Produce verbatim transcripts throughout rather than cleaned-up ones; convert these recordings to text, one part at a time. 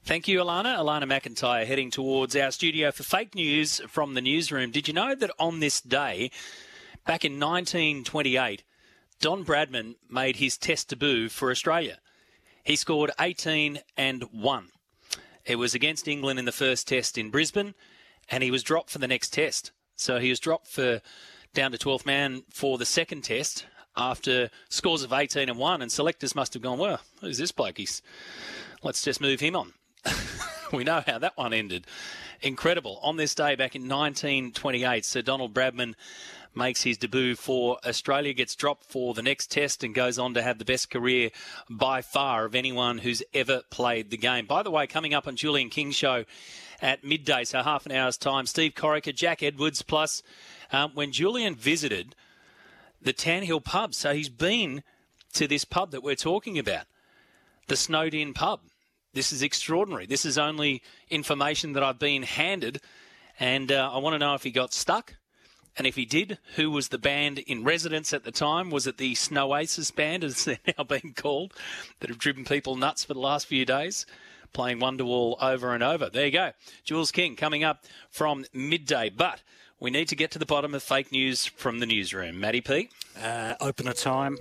Thank you, Alana. Alana McIntyre heading towards our studio for fake news from the newsroom. Did you know that on this day, back in nineteen twenty-eight, Don Bradman made his test debut for Australia? He scored eighteen and one. It was against England in the first test in Brisbane, and he was dropped for the next test. So he was dropped for down to twelfth man for the second test after scores of eighteen and one, and selectors must have gone, well, who's this bloke? He's, let's just move him on. We know how that one ended. Incredible. On this day back in nineteen twenty-eight, Sir Donald Bradman makes his debut for Australia, gets dropped for the next test and goes on to have the best career by far of anyone who's ever played the game. By the way, coming up on Julian King's show at midday, so half an hour's time, Steve Corica, Jack Edwards, plus um, when Julian visited the Tan Hill pub. So he's been to this pub that we're talking about, the Snowed In pub. This is extraordinary. This is only information that I've been handed, and uh, I want to know if he got stuck, and if he did, who was the band in residence at the time? Was it the Snowasis band, as they're now being called, that have driven people nuts for the last few days, playing Wonderwall over and over? There you go. Jules King coming up from midday, but we need to get to the bottom of fake news from the newsroom. Matty P? Uh, opener time.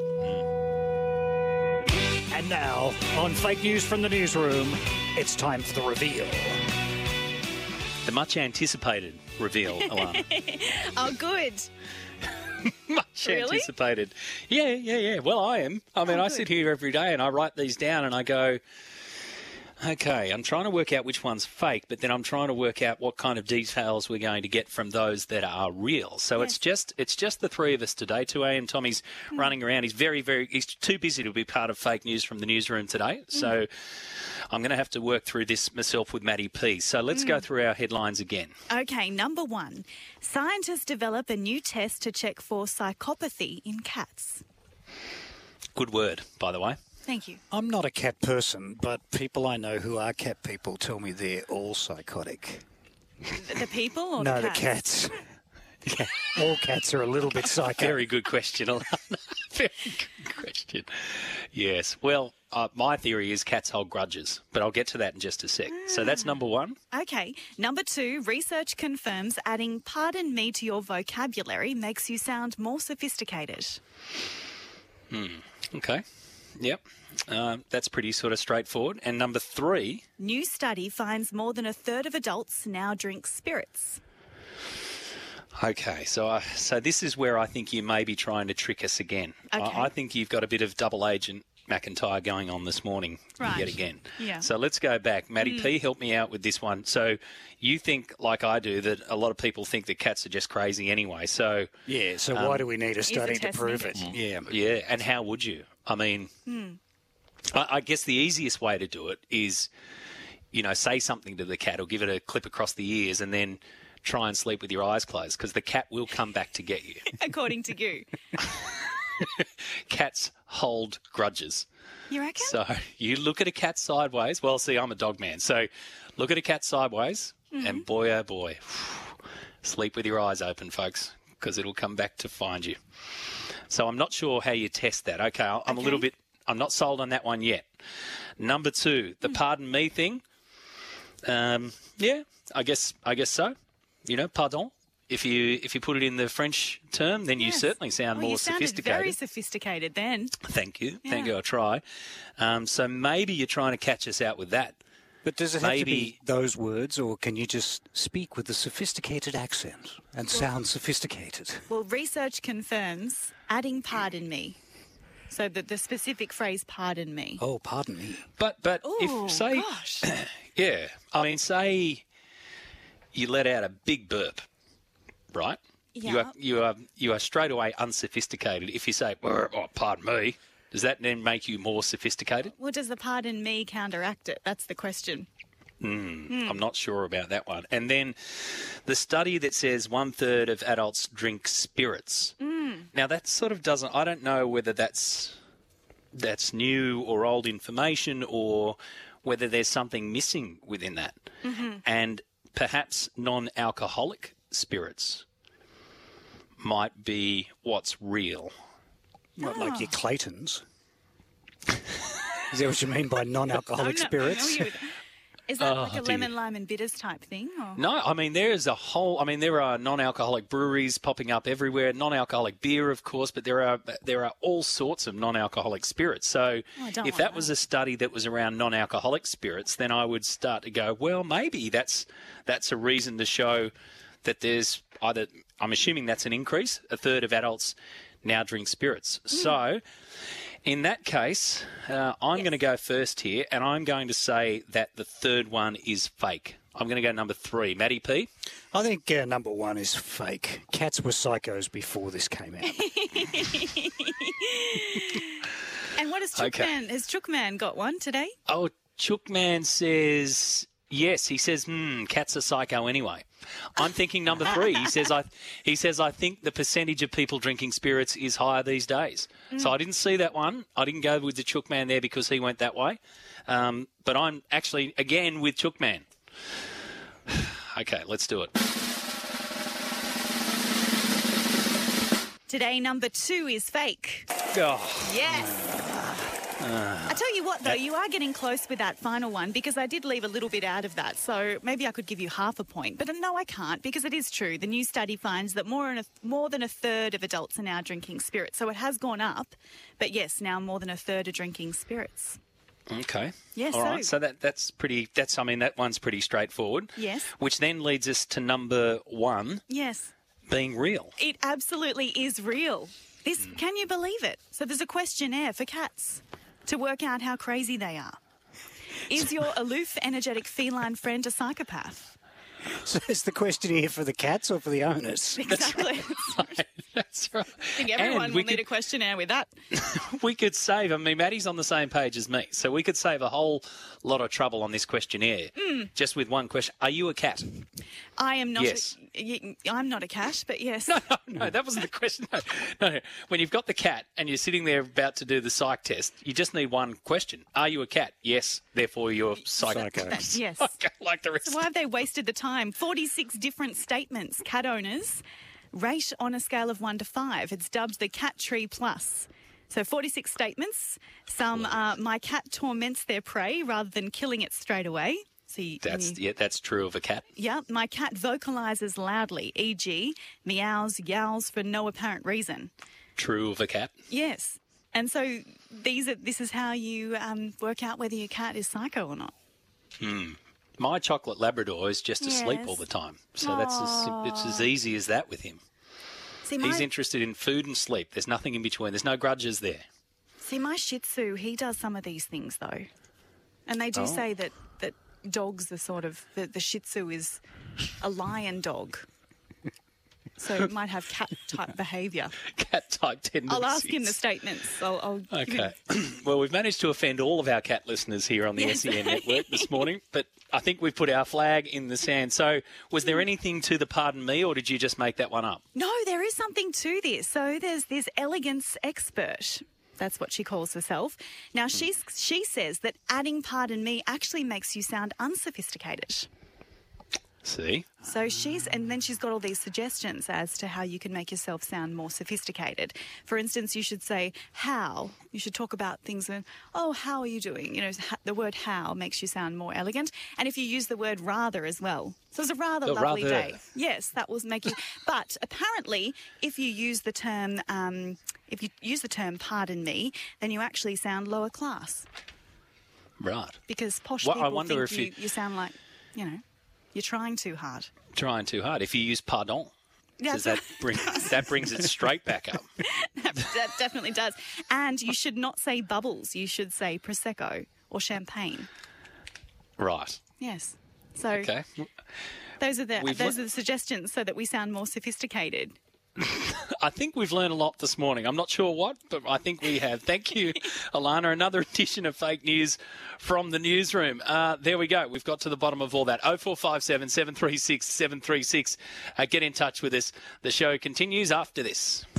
And now, on Fake News from the Newsroom, it's time for the reveal. The much-anticipated reveal, Alana. Oh, good. Much Really? anticipated. Yeah, yeah, yeah. Well, I am. I mean, Oh, I good. sit here every day and I write these down and I go, okay, I'm trying to work out which one's fake, but then I'm trying to work out what kind of details we're going to get from those that are real. So Yes. it's just it's just the three of us today. two a.m. Tommy's Hmm. running around. He's very, very, he's too busy to be part of fake news from the newsroom today. Hmm. So I'm going to have to work through this myself with Matty P. So let's Hmm. go through our headlines again. Okay, number one. Scientists develop a new test to check for psychopathy in cats. Good word, by the way. Thank you. I'm not a cat person, but people I know who are cat people tell me they're all psychotic. The, the people or no, the the cats? cats. Yeah, all cats are a little bit psycho. Very good question, Alana. Very good question. Yes. Well, uh, my theory is cats hold grudges, but I'll get to that in just a sec. So that's number one. Okay. Number two, research confirms adding pardon me to your vocabulary makes you sound more sophisticated. Okay. Yep. Um, that's pretty sort of straightforward. And number three, New study finds more than a third of adults now drink spirits. okay, so I, so this is where I think you may be trying to trick us again. Okay. I, I think you've got a bit of double agent McIntyre going on this morning Right. yet again. Yeah. So let's go back. Matty P, help me out with this one. So you think, like I do, that a lot of people think that cats are just crazy anyway. So Yeah, so why do we need a study to test prove it? needed? Yeah. yeah, and how would you? I mean, I, I guess the easiest way to do it is, you know, say something to the cat or give it a clip across the ears and then try and sleep with your eyes closed because the cat will come back to get you. According to you. Cats hold grudges. You reckon? So you look at a cat sideways. Well, see, I'm a dog man. So look at a cat sideways and boy, oh boy, sleep with your eyes open, folks, because it'll come back to find you. So I'm not sure how you test that. Okay, I'm Okay. a little bit, I'm not sold on that one yet. Number two, the pardon me thing. Um, yeah, I guess, I guess so. You know, pardon. If you if you put it in the French term, then you Yes. certainly sound Well, more you sounded sophisticated. very sophisticated then. Thank you. Thank Yeah. you. I'll try. Um, so maybe you're trying to catch us out with that. But does it have to Maybe- be those words, or can you just speak with a sophisticated accent and sound sophisticated? Well, research confirms adding pardon me. So that the specific phrase pardon me. Oh, pardon me. But but Oh, if say gosh. yeah, I mean say you let out a big burp, right? You Yeah. are you are you are straight away unsophisticated. If you say, "Oh, pardon me," does that then make you more sophisticated? Well, does the pardon me counteract it? That's the question. I'm not sure about that one. And then the study that says one third of adults drink spirits. Now that sort of doesn't. I don't know whether that's that's new or old information, or whether there's something missing within that. And perhaps non-alcoholic spirits might be what's real. Not like your Claytons. Is that what you mean by non-alcoholic I'm not spirits? familiar with- Is that Oh, like a dear. lemon, lime and bitters type thing? Or? No, I mean, there is a whole, I mean, there are non-alcoholic breweries popping up everywhere, non-alcoholic beer, of course, but there are there are all sorts of non-alcoholic spirits. So Oh, I don't if want that was that. a study that was around non-alcoholic spirits, then I would start to go, well, maybe that's that's a reason to show that there's either, I'm assuming that's an increase, a third of adults now drink spirits. Mm. So in that case, uh, I'm Yes. going to go first here, and I'm going to say that the third one is fake. I'm going to go number three. Matty P? I think uh, number one is fake. Cats were psychos before this came out. And what has Okay. Chookman? Has Chookman got one today? Oh, Chookman says, yes, he says, hmm, cats are psycho anyway. I'm thinking number three. He says, I he says, I think the percentage of people drinking spirits is higher these days. So I didn't see that one. I didn't go with the Chookman there because he went that way. Um, but I'm actually, again, with Chookman. Okay, let's do it. Today, number two is fake. Oh, Yes. I tell you what, though, that- you are getting close with that final one because I did leave a little bit out of that. So maybe I could give you half a point. But no, I can't because it is true. The new study finds that more, than a, more than a third of adults are now drinking spirits. So it has gone up. But yes, now more than a third are drinking spirits. okay. Yes, All so- right. So that that's pretty. That's I mean that one's pretty straightforward. Yes. Which then leads us to number one Yes. being real. It absolutely is real. This, Hmm. can you believe it? So there's a questionnaire for cats to work out how crazy they are. Is your aloof, energetic feline friend a psychopath? So is the question here for the cats or for the owners? Exactly. That's right. I think everyone And will we need could, a questionnaire with that. we could save. I mean, Maddie's on the same page as me, so we could save a whole lot of trouble on this questionnaire just with one question. Are you a cat? I am not. Yes. A, y- I'm not a cat, but yes. No, no, that wasn't the question. No, no, when you've got the cat and you're sitting there about to do the psych test, you just need one question. Are you a cat? Yes. Therefore, you're psycho. Psycho. That- yes. Okay, like the rest. So why have they wasted the time? forty-six different statements. Cat owners rate on a scale of one to five. It's dubbed the Cat Tree Plus. So forty-six statements. Some are, my cat torments their prey rather than killing it straight away. So you, That's you- yeah, that's true of a cat. yeah, my cat vocalizes loudly, for example, meows, yowls for no apparent reason. True of a cat. Yes. And so these are, this is how you um, work out whether your cat is psycho or not. My chocolate Labrador is just asleep Yes. all the time, so that's as, it's as easy as that with him. See, my, He's interested in food and sleep. There's nothing in between. There's no grudges there. see, my Shih Tzu, he does some of these things though. And they do Oh. say that, that dogs are sort of, the, the Shih Tzu is a lion dog. So it might have cat-type behaviour. Cat type tendencies. I'll ask him the statements. I'll, I'll give him- Okay. Well, we've managed to offend all of our cat listeners here on the Yes. S E N network this morning, but I think we've put our flag in the sand. So, was there anything to the pardon me, or did you just make that one up? No, there is something to this. So there's this elegance expert. That's what she calls herself. Now, she's, she says that adding pardon me actually makes you sound unsophisticated. See? So she's, and then she's got all these suggestions as to how you can make yourself sound more sophisticated. For instance, you should say, how. You should talk about things, and, oh, how are you doing? You know, ha- the word how makes you sound more elegant. And if you use the word rather as well. So it's a rather Oh, lovely rather. day. Yes, that will make you. But apparently, if you use the term, um, if you use the term pardon me, then you actually sound lower class. Right. Because posh Well, I people wonder think if you, you- you sound like, you know, you're trying too hard. Trying too hard. If you use pardon, Yeah, does so- that bring that brings it straight back up? That definitely does. And you should not say bubbles. You should say Prosecco or champagne. Right. Yes. So Okay. those are the We've those le- are the suggestions so that we sound more sophisticated. I think we've learned a lot this morning. I'm not sure what, but I think we have. Thank you, Alana. Another edition of Fake News from the newsroom. Uh, there we go. We've got to the bottom of all that. oh four five seven, seven three six, seven three six. Uh, get in touch with us. The show continues after this.